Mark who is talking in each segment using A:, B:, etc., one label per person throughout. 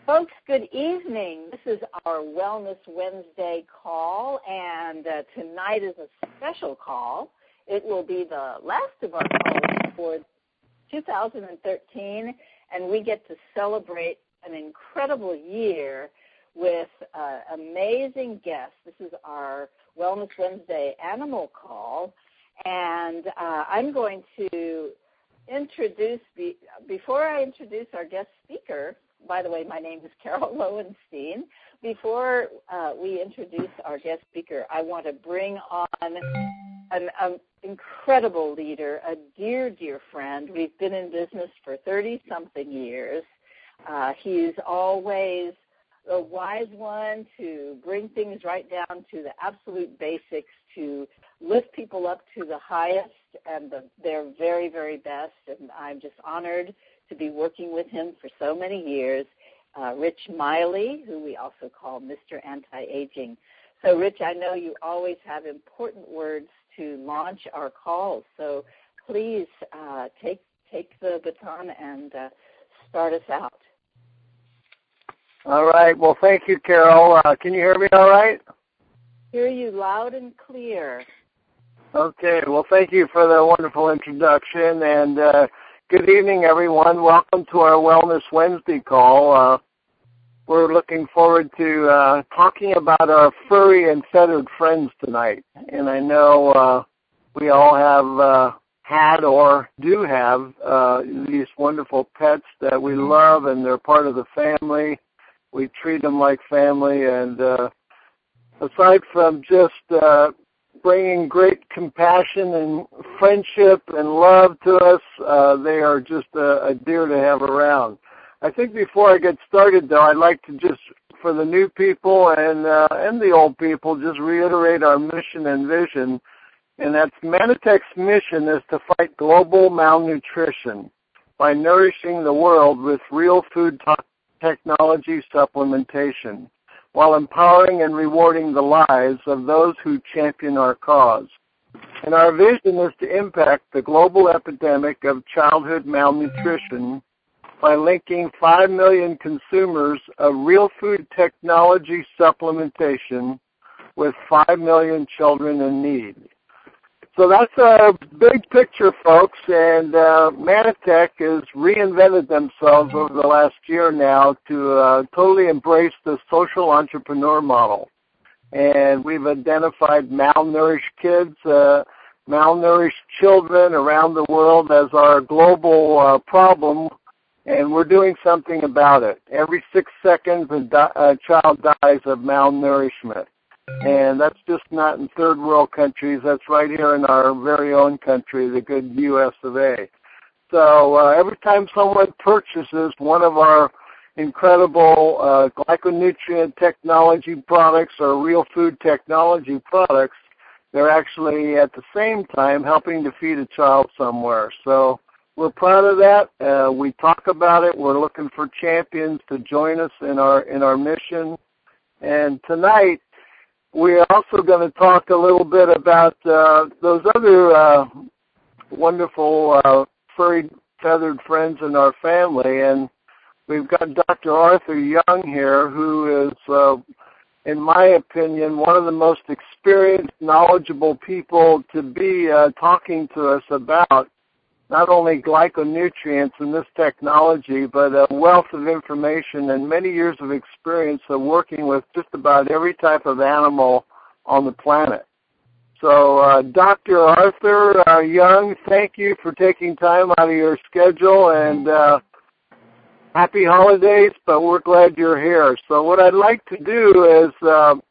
A: Folks, good evening. This is our Wellness Wednesday call, and tonight is a special call. It will be the last of our calls for 2013, and we get to celebrate an incredible year with amazing guests. This is our Wellness Wednesday animal call, and I'm going to introduce, before I introduce our guest speaker, by the way, my name is Carol Lowenstein. Before we introduce our guest speaker, I want to bring on an incredible leader, a dear, dear friend. We've been in business for 30-something years. He's always the wise one to bring things right down to the absolute basics, to lift people up to the highest and their very, very best. And I'm just honored to be working with him for so many years, Rich Miley, who we also call Mr. Anti-Aging. So, Rich, I know you always have important words to launch our calls, so please take the baton and start us out.
B: All right. Well, thank you, Carol. Can you hear me all right?
A: Hear you loud and clear.
B: Okay. Well, thank you for the wonderful introduction, and good evening, everyone. Welcome to our Wellness Wednesday call. We're looking forward to talking about our furry and feathered friends tonight. And I know we all have had or do have these wonderful pets that we love, and they're part of the family. We treat them like family, and aside from just bringing great compassion and friendship and love to us, they are just a dear to have around. I think before I get started, though, I'd like to just, for the new people and the old people, just reiterate our mission and vision, and that's Manitech's mission is to fight global malnutrition by nourishing the world with real food technology supplementation, while empowering and rewarding the lives of those who champion our cause. And our vision is to impact the global epidemic of childhood malnutrition by linking 5 million consumers of real food technology supplementation with 5 million children in need. So that's a big picture, folks, and Manitech has reinvented themselves over the last year now to totally embrace the social entrepreneur model. And we've identified malnourished kids, malnourished children around the world as our global problem, and we're doing something about it. Every 6 seconds, a child dies of malnourishment. And that's just not in third world countries. That's right here in our very own country, the good U.S. of A. So every time someone purchases one of our incredible glyconutrient technology products or real food technology products, they're actually at the same time helping to feed a child somewhere. So we're proud of that. We talk about it. We're looking for champions to join us in our mission. And tonight, we're also going to talk a little bit about those other wonderful furry feathered friends in our family. And we've got Dr. Arthur Young here, who is, in my opinion, one of the most experienced, knowledgeable people to be talking to us about not only glyconutrients in this technology, but a wealth of information and many years of experience of working with just about every type of animal on the planet. So, Dr. Arthur Young, thank you for taking time out of your schedule, and happy holidays, but we're glad you're here. So what I'd like to do is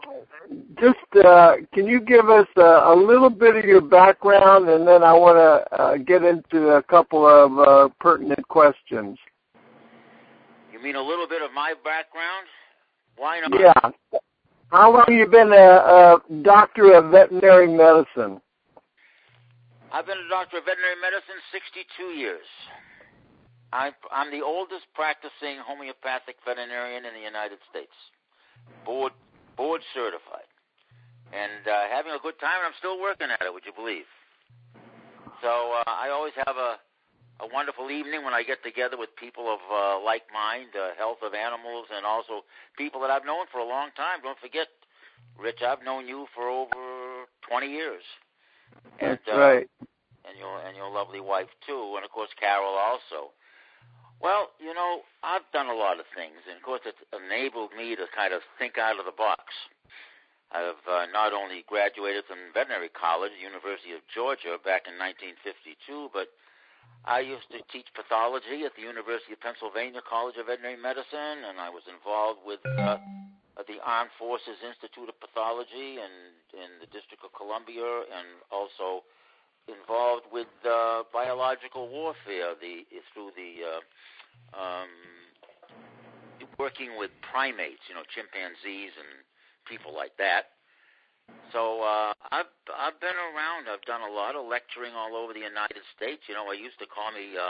B: can you give us a little bit of your background, and then I want to get into a couple of pertinent questions.
C: You mean a little bit of my background? Why not?
B: Yeah. How long have you been a doctor of veterinary medicine?
C: I've been a doctor of veterinary medicine 62 years. I'm the oldest practicing homeopathic veterinarian in the United States, board certified, and having a good time. And I'm still working at it. Would you believe? So I always have a a wonderful evening when I get together with people of like mind, health of animals, and also people that I've known for a long time. Don't forget, Rich, I've known you for over 20 years.
B: That's right.
C: And your lovely wife, too, and, of course, Carol also. Well, I've done a lot of things, and, of course, it's enabled me to kind of think out of the box. I've not only graduated from veterinary college, University of Georgia, back in 1952, but I used to teach pathology at the University of Pennsylvania College of Veterinary Medicine, and I was involved with the Armed Forces Institute of Pathology in the District of Columbia, and also involved with biological warfare through working with primates, chimpanzees and people like that. So I've been around. I've done a lot of lecturing all over the United States. They used to call me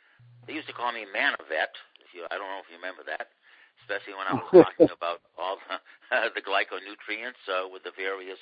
C: Manavet. I don't know if you remember that, especially when I was talking about all the glyconutrients with the various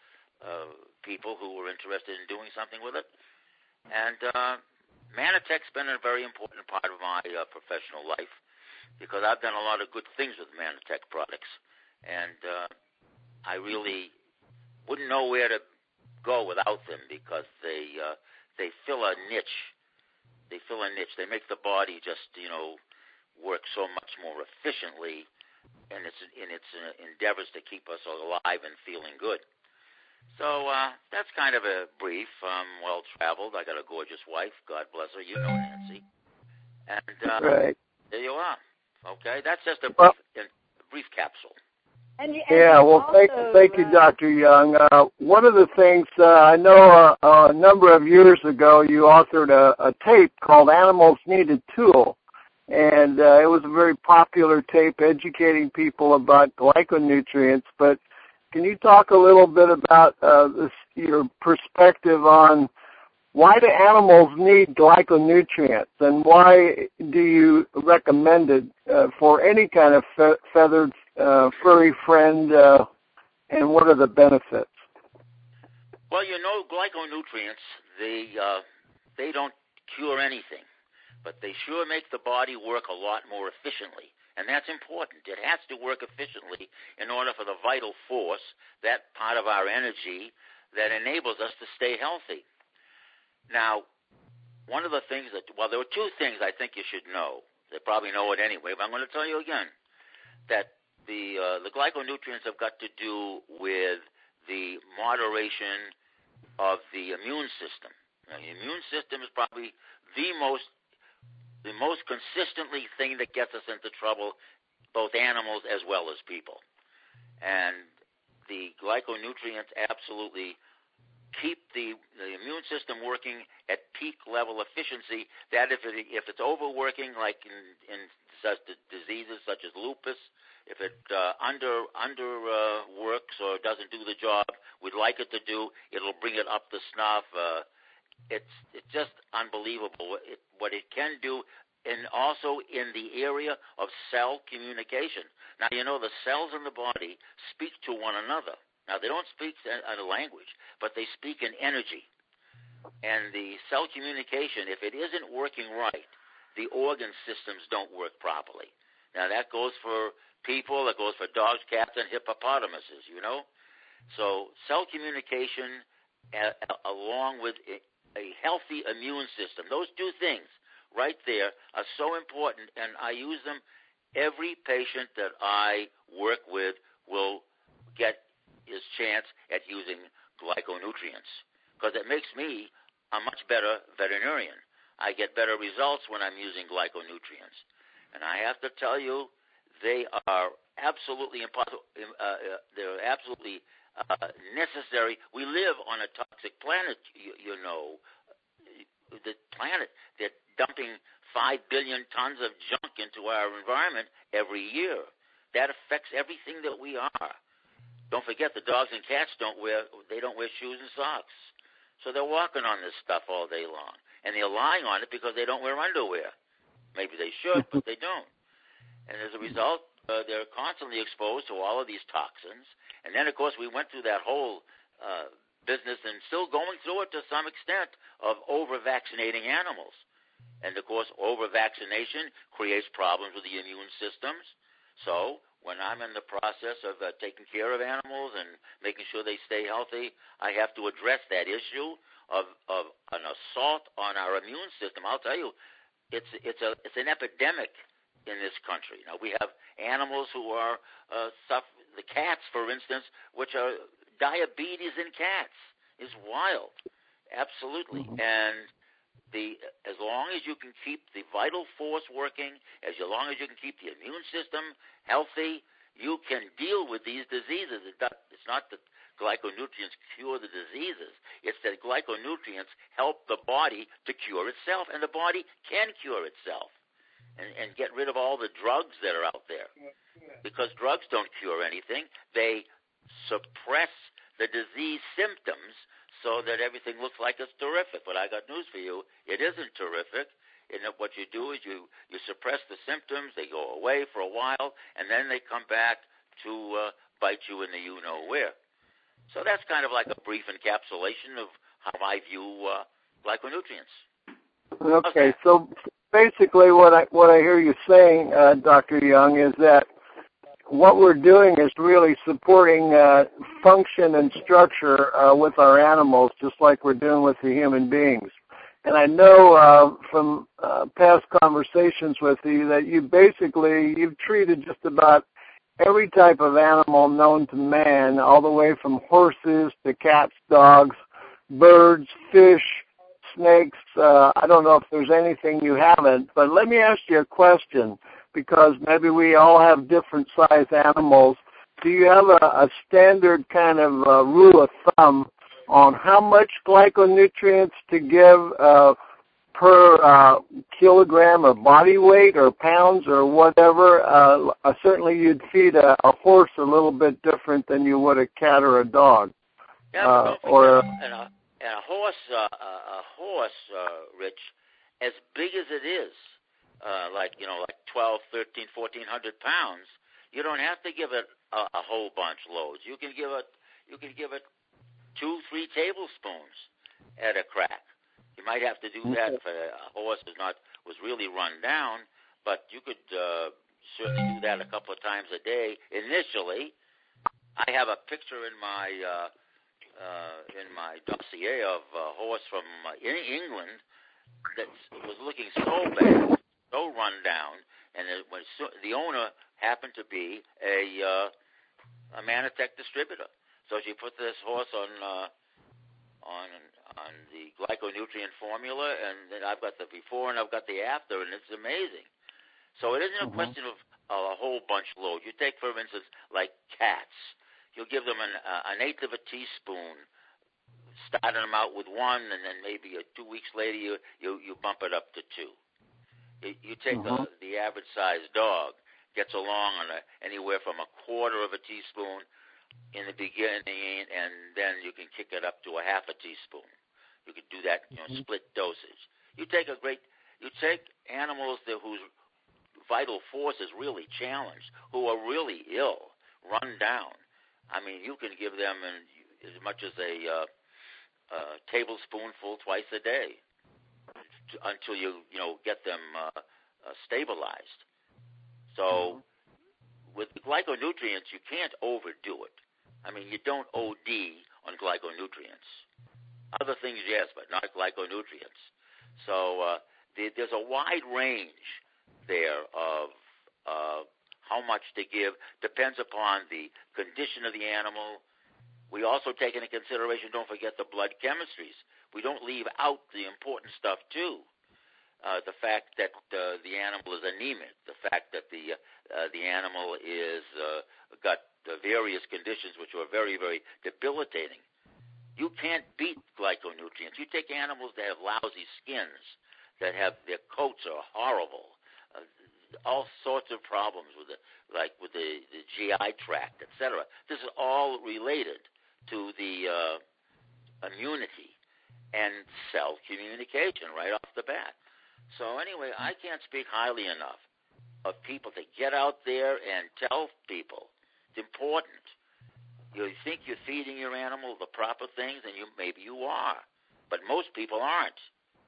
C: people who were interested in doing something with it. And Manatech's been a very important part of my professional life because I've done a lot of good things with Manatech products, and I really wouldn't know where to go without them because they fill a niche. They fill a niche. They make the body just work so much more efficiently in its endeavors to keep us alive and feeling good. So that's kind of a brief. I'm well-traveled. I got a gorgeous wife. God bless her. You know Nancy. And
B: right.
C: There you are. Okay? That's just a brief capsule.
A: And
B: thank you, Dr. Young. One of the things, I know a number of years ago you authored a tape called Animals Need a Tool, and it was a very popular tape educating people about glyconutrients, but can you talk a little bit about your perspective on why do animals need glyconutrients, and why do you recommend it for any kind of feathered, furry friend, and what are the benefits?
C: Well, glyconutrients, they don't cure anything, but they sure make the body work a lot more efficiently. And that's important. It has to work efficiently in order for the vital force, that part of our energy that enables us to stay healthy. Now, one of the things there are two things I think you should know. They probably know it anyway, but I'm going to tell you again that the glyconutrients have got to do with the moderation of the immune system. Now, the immune system is probably the most consistently thing that gets us into trouble, both animals as well as people. And the glyconutrients absolutely keep the immune system working at peak level efficiency, that if it's overworking, like in such diseases such as lupus, if it underworks or doesn't do the job we'd like it to do, it'll bring it up to snuff. It's just unbelievable what it can do, and also in the area of cell communication. Now, the cells in the body speak to one another. Now, they don't speak a language, but they speak in energy. And the cell communication, if it isn't working right, the organ systems don't work properly. Now, that goes for people, that goes for dogs, cats, and hippopotamuses, So cell communication along with a healthy immune system, those two things right there are so important, and I use them. Every patient that I work with will get his chance at using glyconutrients because it makes me a much better veterinarian. I get better results when I'm using glyconutrients. And I have to tell you, they are absolutely impossible. They're absolutely necessary. We live on a toxic planet, the planet. They're dumping 5 billion tons of junk into our environment every year. That affects everything that we are. Don't forget, the dogs and cats don't wear shoes and socks. So they're walking on this stuff all day long. And they're lying on it because they don't wear underwear. Maybe they should, but they don't. And as a result, they're constantly exposed to all of these toxins. And then, of course, we went through that whole business and still going through it to some extent of over-vaccinating animals. And, of course, over-vaccination creates problems with the immune systems. So when I'm in the process of taking care of animals and making sure they stay healthy, I have to address that issue of an assault on our immune system. I'll tell you, it's an epidemic in this country. Now, we have animals who are the cats, for instance, which are diabetes in cats is wild. Absolutely. Mm-hmm. And as long as you can keep the vital force working, as long as you can keep the immune system healthy, you can deal with these diseases. It's not that glyconutrients cure the diseases. It's that glyconutrients help the body to cure itself, and the body can cure itself and get rid of all the drugs that are out there. Because drugs don't cure anything. They suppress the disease symptoms so that everything looks like it's terrific. But I got news for you. It isn't terrific. And what you do is you suppress the symptoms. They go away for a while, and then they come back to bite you in the you-know-where. So that's kind of like a brief encapsulation of how I view glyconutrients.
B: Okay, so basically what I hear you saying, Dr. Young, is that what we're doing is really supporting function and structure with our animals, just like we're doing with the human beings. And I know from past conversations with you that you've treated just about every type of animal known to man, all the way from horses to cats, dogs, birds, fish, snakes. I don't know if there's anything you haven't, but let me ask you a question, because maybe we all have different size animals. Do you have a standard kind of rule of thumb on how much glyconutrients to give per kilogram of body weight or pounds or whatever? Certainly you'd feed a horse a little bit different than you would a cat or a dog.
C: Yeah, and a horse, Rich, as big as it is, like 12, 13, 1,400 pounds, you don't have to give it a whole bunch loads. You can give it 2-3 tablespoons at a crack. You might have to do that if a horse was really run down, but you could certainly do that a couple of times a day initially. I have a picture in my dossier of a horse from England that was looking so bad, so run down, and the owner happened to be a Manatech distributor. So she put this horse on the glyconutrient formula, and then I've got the before and I've got the after, and it's amazing. So it isn't a question of a whole bunch load. You take, for instance, like cats. You'll give them an eighth of a teaspoon, starting them out with 1, and then maybe 2 weeks later you bump it up to 2. You take the average sized dog, gets along on anywhere from a quarter of a teaspoon in the beginning, and then you can kick it up to a half a teaspoon. You could do that, split dosage. You take animals whose vital force is really challenged, who are really ill, run down. I mean, you can give them as much as a tablespoonful twice a day until you get them stabilized. So with glyconutrients, you can't overdo it. I mean, you don't OD on glyconutrients. Other things, yes, but not glyconutrients. So there's a wide range there of how much to give. Depends upon the condition of the animal. We also take into consideration, don't forget the blood chemistries. We don't leave out the important stuff, too. The fact that the animal is anemic, the fact that the animal is got various conditions which are very, very debilitating. You can't beat glyconutrients. You take animals that have lousy skins, that have their coats are horrible, all sorts of problems with the GI tract, etc. This is all related to the immunity and cell communication right off the bat. So anyway, I can't speak highly enough of people to get out there and tell people it's important. You think you're feeding your animal the proper things, and maybe you are, but most people aren't.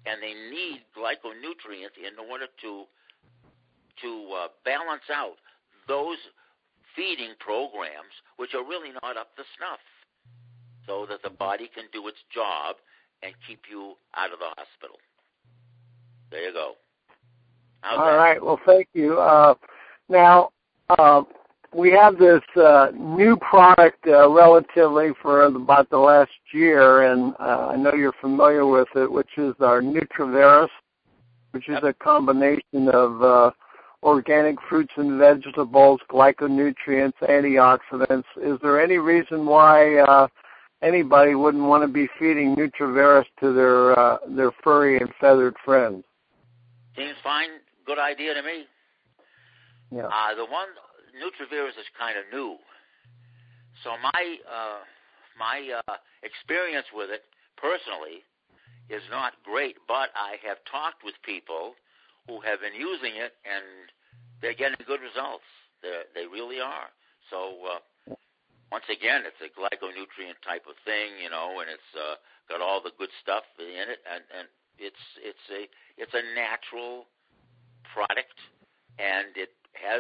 C: and they need glyconutrients in order to balance out those feeding programs which are really not up to snuff, so that the body can do its job and keep you out of the hospital. There you go.
B: All right. Well, thank you. Now, we have this new product relatively for about the last year, and I know you're familiar with it, which is our Nutraveris, which is a combination of organic fruits and vegetables, glyconutrients, antioxidants. Is there any reason why anybody wouldn't want to be feeding Nutraveris to their furry and feathered friends?
C: Seems fine. Good idea to me.
B: Yeah.
C: The one Nutraveris is kind of new, so my experience with it personally is not great. But I have talked with people who have been using it, and they're getting good results. They really are. So once again, it's a glyconutrient type of thing, and it's got all the good stuff in it, and it's a natural product, and it has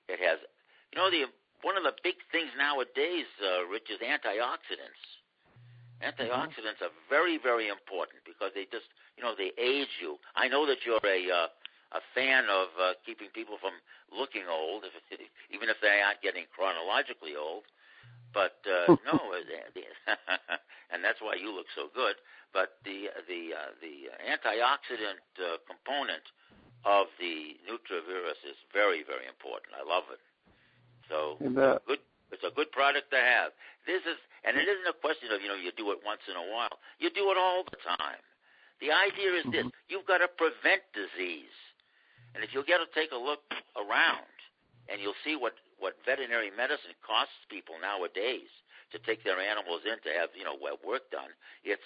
C: one of the big things nowadays, Rich, is antioxidants. Antioxidants are very, very important because they just they age you. I know that you're a fan of keeping people from looking old, even if they aren't getting chronologically old. But no, and that's why you look so good. But the antioxidant component of the Nutraveris is very, very important. I love it. So it's a good product to have. And it isn't a question of you do it once in a while. You do it all the time. The idea is this: you've got to prevent disease. And if you'll get to take a look around, and you'll see what veterinary medicine costs people nowadays to take their animals in to have work done. It's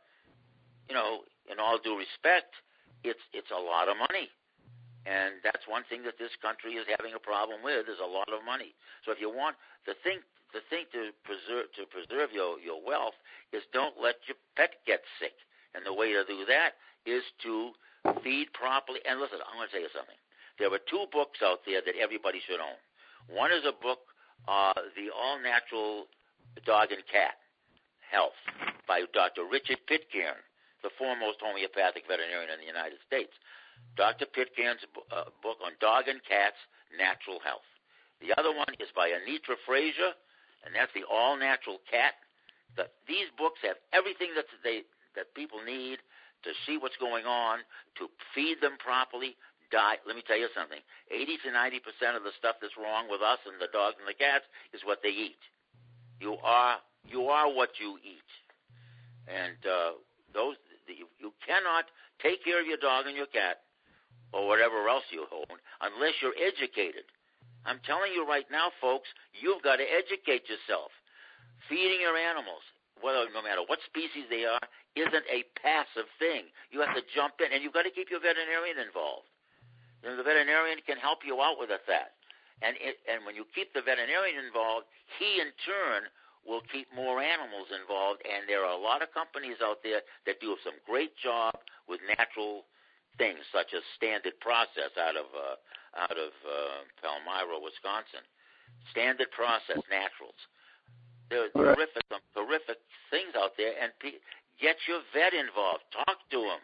C: in all due respect, it's a lot of money, and that's one thing that this country is having a problem with, is a lot of money. So if you want the thing to preserve your wealth is don't let your pet get sick, and the way to do that is to feed properly. And listen, I'm going to tell you something. There are 2 books out there that everybody should own. One is a book, The All-Natural Dog and Cat Health, by Dr. Richard Pitcairn, the foremost homeopathic veterinarian in the United States. Dr. Pitcairn's book on dog and cats natural health. The other one is by Anitra Frazier, and that's The All-Natural Cat. These books have everything that people need to see what's going on, to feed them properly. Let me tell you something. 80 to 90% of the stuff that's wrong with us and the dogs and the cats is what they eat. You are what you eat, and you cannot take care of your dog and your cat or whatever else you own unless you're educated. I'm telling you right now, folks, you've got to educate yourself. Feeding your animals, no matter what species they are, isn't a passive thing. You have to jump in, and you've got to keep your veterinarian involved. The veterinarian can help you out with that. And when you keep the veterinarian involved, he in turn will keep more animals involved. And there are a lot of companies out there that do some great job with natural things, such as Standard Process out of Palmyra, Wisconsin. Standard Process Naturals. There are terrific things out there, and get your vet involved. Talk to him.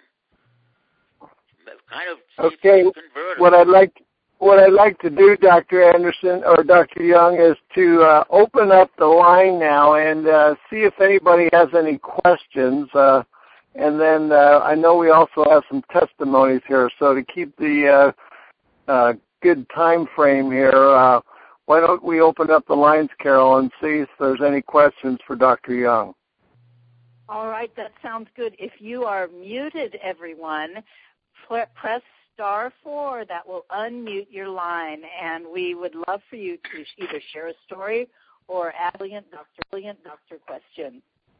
C: Kind of convert him. What I'd like to do, Dr. Anderson or Dr. Young, is to open up the line now and see if anybody has any questions. And then I know we also have some testimonies here. So to keep the good time frame here, why don't we open up the lines, Carol, and see if there's any questions for Dr. Young.
A: All right, that sounds good. If you are muted, everyone, press *4. That will unmute your line, and we would love for you to either share a story or ask Dr. question.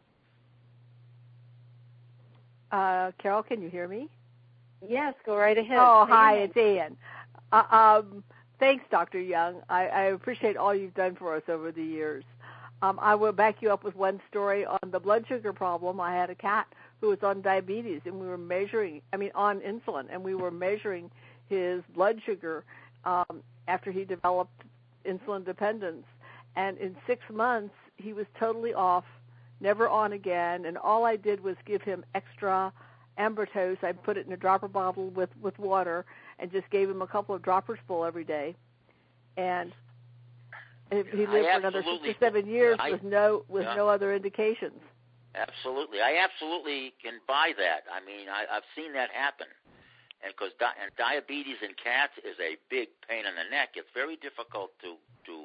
D: Carol, can you hear me?
A: Yes, go right ahead.
D: Oh, hi, it's Ann. Thanks, Dr. Young. I appreciate all you've done for us over the years. I will back you up with one story on the blood sugar problem. I had a cat who was on diabetes, and we were measuring, on insulin, and we were measuring his blood sugar after he developed insulin dependence. And in 6 months, he was totally off, never on again, and all I did was give him extra Ambertose. I put it in a dropper bottle with water and just gave him a couple of droppers full every day. And he lived for another 6 or 7 years with no other indications.
C: Absolutely. I absolutely can buy that. I mean, I've seen that happen. And because diabetes in cats is a big pain in the neck, it's very difficult to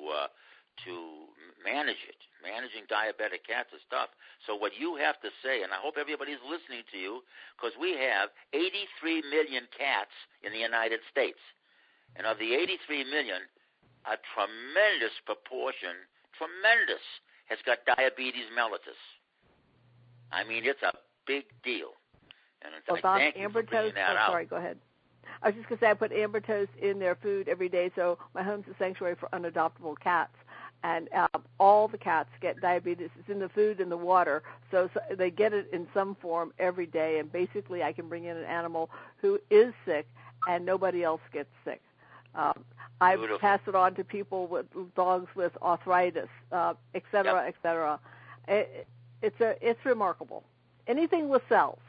C: manage it. Managing diabetic cats is tough. So what you have to say, and I hope everybody's listening to you, because we have 83 million cats in the United States. And of the 83 million, a tremendous proportion, has got diabetes mellitus. I mean, it's a big deal. And thank you for bringing that out.
D: Sorry, go ahead. I was just going to say I put Ambertose in their food every day, so my home's a sanctuary for unadoptable cats. And all the cats get diabetes. It's in the food and the water, so they get it in some form every day. And basically, I can bring in an animal who is sick, and nobody else gets sick. I pass it on to people with dogs with arthritis, et cetera, et cetera. It's remarkable. Anything with cells.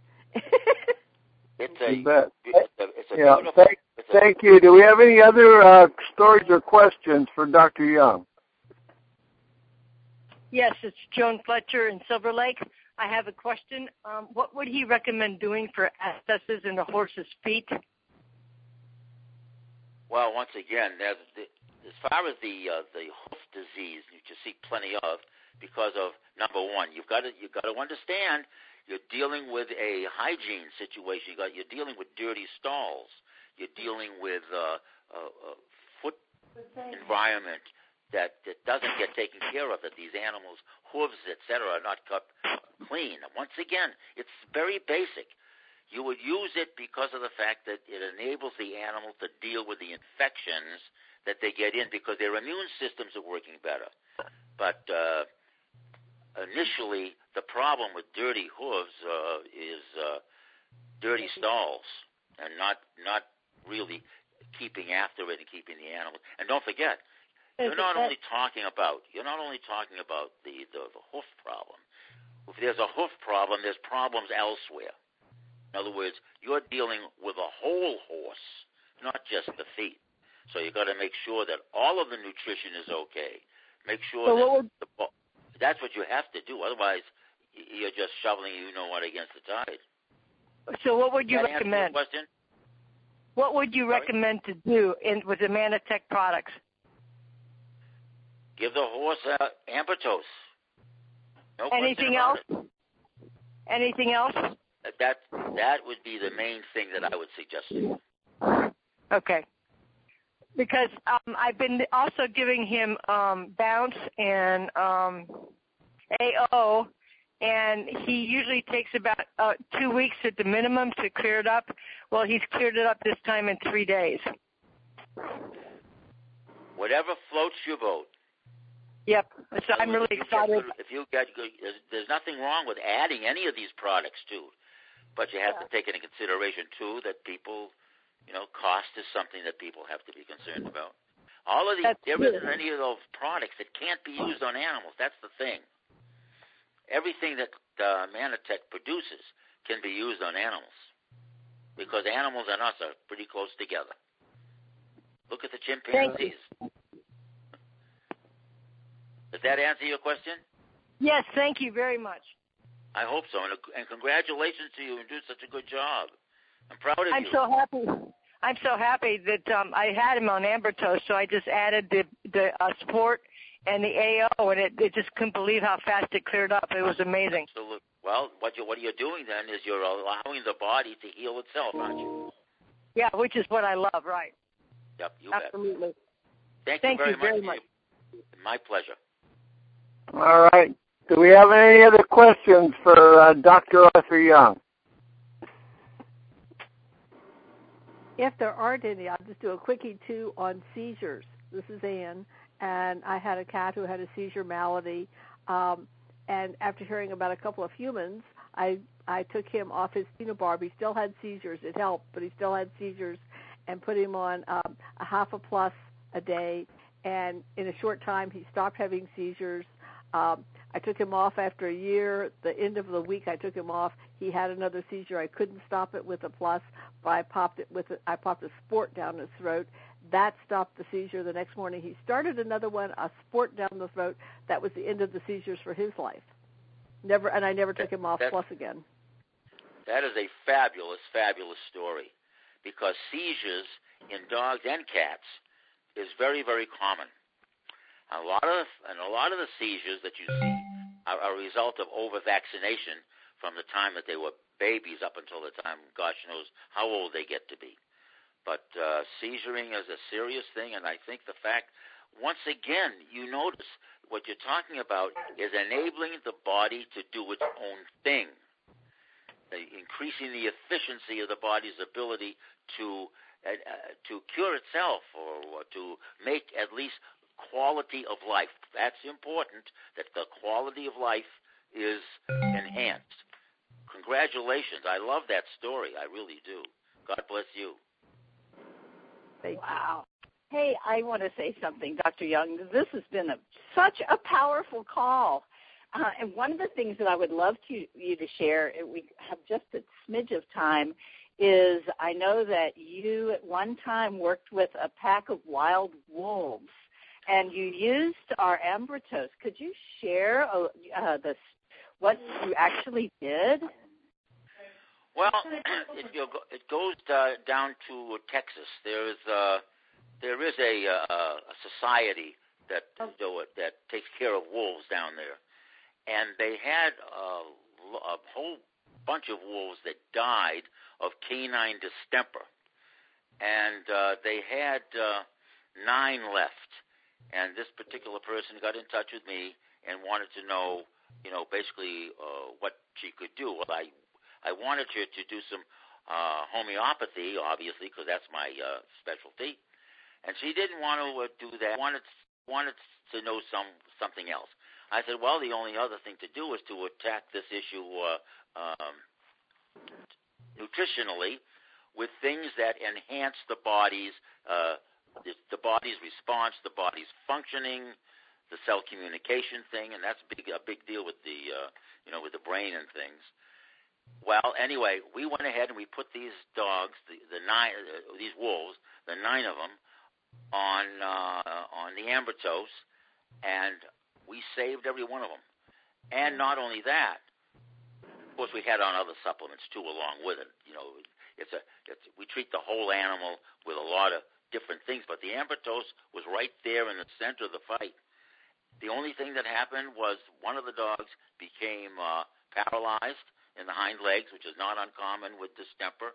C: It's a
B: yeah,
C: beautiful.
B: Thank you. Do we have any other stories or questions for Dr. Young?
E: Yes, it's Joan Fletcher in Silver Lake. I have a question. What would he recommend doing for abscesses in the horse's feet?
C: Well, once again, as far as the hoof disease, you just see plenty of, because of number one, you've got to understand you're dealing with a hygiene situation. You're dealing with dirty stalls. You're dealing with a foot environment that doesn't get taken care of. That these animals' hooves, etc., are not kept clean. Once again, it's very basic. You would use it because of the fact that it enables the animal to deal with the infections that they get in because their immune systems are working better. But initially, the problem with dirty hooves is dirty stalls and not really keeping after it and keeping the animal. And don't forget, you're not only talking about the hoof problem. If there's a hoof problem, there's problems elsewhere. In other words, you're dealing with a whole horse, not just the feet. So you've got to make sure that all of the nutrition is okay. Make sure that's what you have to do. Otherwise, you're just shoveling you-know-what against the tide.
E: So what would you recommend? What would you recommend to do with the Manatech products?
C: Give the horse Ambertose. No
E: Anything else? Anything else?
C: That would be the main thing that I would suggest to you.
E: Okay. Because I've been also giving him Bounce and AO, and he usually takes about 2 weeks at the minimum to clear it up. Well, he's cleared it up this time in 3 days.
C: Whatever floats your boat.
E: Yep. So I'm really excited.
C: There's nothing wrong with adding any of these products too, but you have to take into consideration too that people, cost is something that people have to be concerned about. All of these, there isn't any of those products that can't be used on animals. That's the thing. Everything that Manatech produces can be used on animals because animals and us are pretty close together. Look at the chimpanzees. Does that answer your question?
E: Yes, thank you very much.
C: I hope so, and congratulations to you on doing such a good job. I'm proud of you.
E: I'm so happy that I had him on Ambertose, so I just added the Sport and the AO, and it just couldn't believe how fast it cleared up. It was amazing.
C: Absolutely. Well, what you're doing then is you're allowing the body to heal itself, aren't you?
E: Yeah, which is what I love, right?
C: Yep, you
E: Absolutely.
C: bet. Thank you very
E: much.
C: My pleasure.
B: All right. Do we have any other questions for Dr. Arthur Young?
D: If there aren't any, I'll just do a quickie, too, on seizures. This is Ann, and I had a cat who had a seizure malady, and after hearing about a couple of humans, I took him off his phenobarb. He still had seizures. It helped, but he still had seizures, and put him on a half a plus a day. And in a short time, he stopped having seizures. I took him off after a year. The end of the week, I took him off. He had another seizure. I couldn't stop it with a plus, but I popped a sport down his throat. That stopped the seizure. The next morning, he started another one, a sport down the throat. That was the end of the seizures for his life. I never took him off plus again.
C: That is a fabulous, fabulous story, because seizures in dogs and cats is very, very common. A lot of the seizures that you see are a result of over-vaccination from the time that they were babies up until the time, gosh knows how old they get to be. But seizuring is a serious thing, and I think the fact, once again, you notice what you're talking about is enabling the body to do its own thing, increasing the efficiency of the body's ability to cure itself or to make at least quality of life. That's important, that the quality of life is enhanced. Congratulations. I love that story. I really do. God bless you.
A: Wow. Hey, I want to say something, Dr. Young. This has been such a powerful call. And one of the things that I would love you to share, we have just a smidge of time, is I know that you at one time worked with a pack of wild wolves, and you used our Ambrotos. Could you share what you actually did?
C: Well, it goes down to Texas. There is a society that takes care of wolves down there, and they had a whole bunch of wolves that died of canine distemper, and they had 9 left. And this particular person got in touch with me and wanted to know, basically what she could do. Well, I wanted her to do some homeopathy, obviously, because that's my specialty. And she didn't want to do that. Wanted to know something else. I said, well, the only other thing to do is to attack this issue nutritionally with things that enhance the body's response, the body's functioning, the cell communication thing, and that's a big deal with the with the brain and things. Well, anyway, we went ahead and we put these dogs, these wolves, the 9 of them, on the Ambrotos, and we saved every one of them. And not only that, of course, we had on other supplements too along with it. We treat the whole animal with a lot of different things, but the Ambrotos was right there in the center of the fight. The only thing that happened was one of the dogs became paralyzed in the hind legs, which is not uncommon with distemper,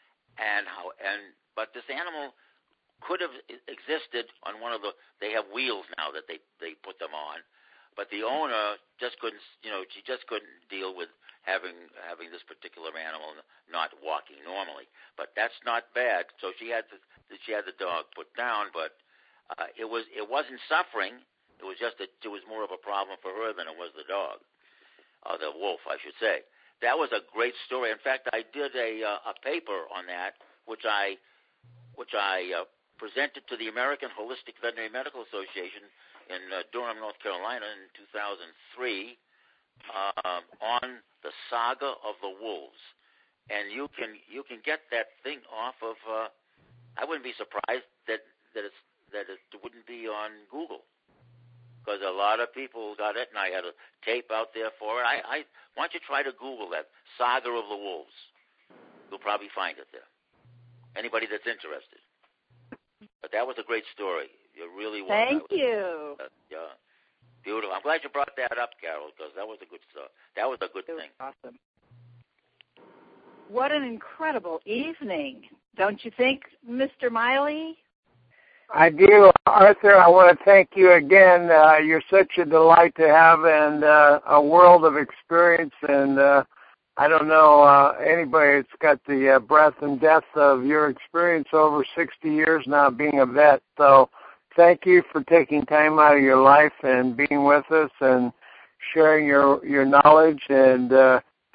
C: but this animal could have existed on one of they have wheels now that they put them on, but the owner just couldn't, she just couldn't deal with having this particular animal not walking normally. But that's not bad. So she had the dog put down, but it wasn't suffering. It was just it was more of a problem for her than it was the dog, the wolf, I should say. That was a great story. In fact, I did a paper on that, which I presented to the American Holistic Veterinary Medical Association in Durham, North Carolina in 2003 on the saga of the wolves. And you can get that thing off of. I wouldn't be surprised that it wouldn't be on Google, because a lot of people got it, and I had a tape out there for it. Why don't you try to Google that saga of the wolves? You'll probably find it there. Anybody that's interested. But that was a great story. It really was.
A: Thank you.
C: Yeah. Beautiful. I'm glad you brought that up, Carol, because that was a good stuff. That was a good thing.
A: Awesome. What an incredible evening, don't you think, Mr. Miley?
B: I do. Arthur, I want to thank you again. You're such a delight to have, and a world of experience, and I don't know anybody that's got the breadth and depth of your experience over 60 years now being a vet. So thank you for taking time out of your life and being with us and sharing your knowledge. And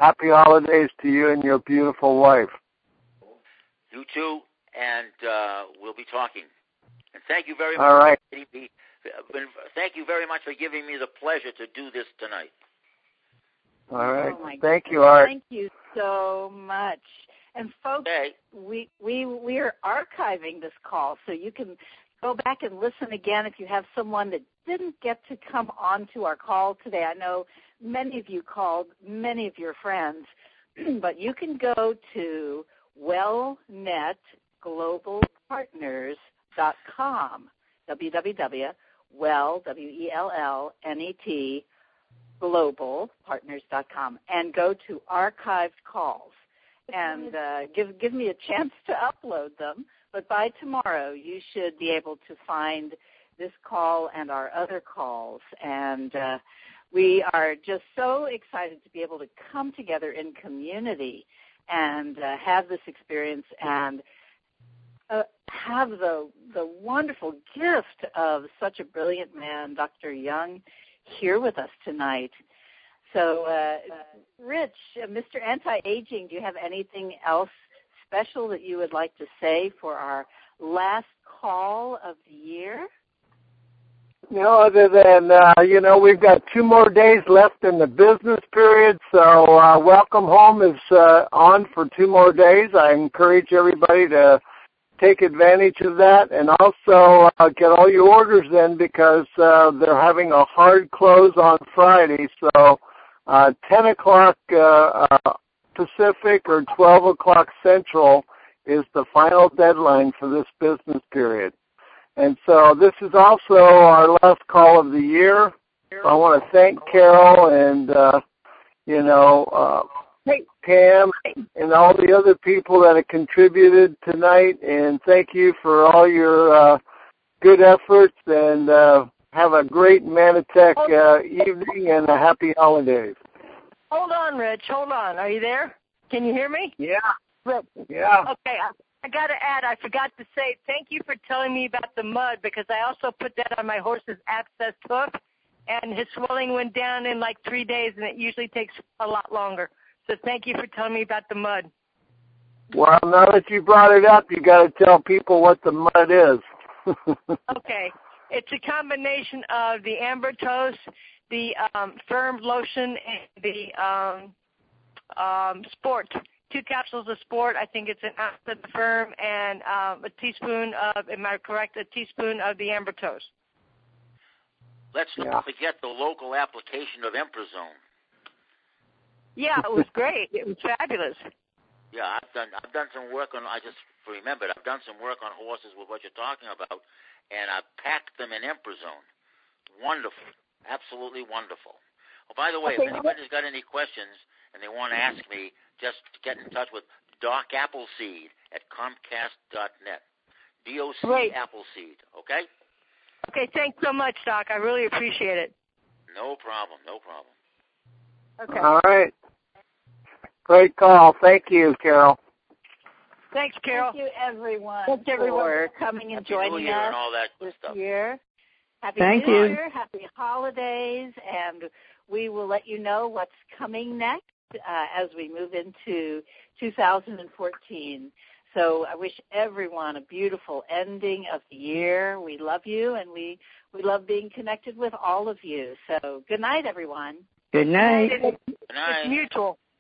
B: happy holidays to you and your beautiful wife.
C: You too, and we'll be talking. And thank you very much.
B: All right.
C: Thank you very much for giving me the pleasure to do this tonight.
B: All right.
A: Oh,
B: thank you, Art.
A: Thank you so much. And folks, we are archiving this call, so you can go back and listen again if you have someone that didn't get to come on to our call today. I know many of you called, many of your friends, but you can go to wellnetglobalpartners.com, www.wellnet globalpartners.com, and go to archived calls and give me a chance to upload them. But by tomorrow, you should be able to find this call and our other calls. And we are just so excited to be able to come together in community and have this experience and have the wonderful gift of such a brilliant man, Dr. Young, here with us tonight. So, Rich, Mr. Anti-Aging, do you have anything else special that you would like to say for our last call of the year?
B: No, other than, we've got 2 more days left in the business period, so Welcome Home is on for 2 more days. I encourage everybody to take advantage of that, and also get all your orders in because they're having a hard close on Friday. So 10 o'clock Pacific or 12 o'clock Central is the final deadline for this business period. And so this is also our last call of the year. So I want to thank Carol and, Pam and all the other people that have contributed tonight, and thank you for all your good efforts, and have a great Manatech evening and a happy holidays.
E: Hold on, Rich. Hold on. Are you there? Can you hear me?
B: Yeah.
E: Yeah. Okay. I got to add, I forgot to say thank you for telling me about the mud, because I also put that on my horse's abscessed hoof, and his swelling went down in like 3 days, and it usually takes a lot longer. So thank you for telling me about the mud.
B: Well, now that you brought it up, you got to tell people what the mud is.
E: Okay. It's a combination of the Amber Toast, the Firm Lotion, and the Sport. 2 capsules of Sport. I think it's an ounce of the Firm and a teaspoon of, am I correct, a teaspoon of the Amber Toast.
C: Let's not forget the local application of Emprazone.
E: Yeah, it was great. It was fabulous.
C: Yeah, I've done some work on. I just remembered I've done some work on horses with what you're talking about, and I've packed them in Emprazone. Wonderful, absolutely wonderful. Oh, by the way, if anybody's got any questions and they want to ask me, just get in touch with Doc Appleseed at Comcast.net. DOC Appleseed. Okay.
E: Okay. Thanks so much, Doc. I really appreciate it.
C: No problem. No problem.
E: Okay.
B: All right. Great call. Thank you, Carol.
E: Thanks, Carol.
A: Thank you, everyone, for coming and joining us
C: and all that
A: this
C: stuff.
A: year. Happy
D: Thank
A: New
D: you.
A: Year, happy holidays, and we will let you know what's coming next as we move into 2014. So I wish everyone a beautiful ending of the year. We love you, and we love being connected with all of you. So good night, everyone.
D: Good night.
C: Good night.
E: It's mutual.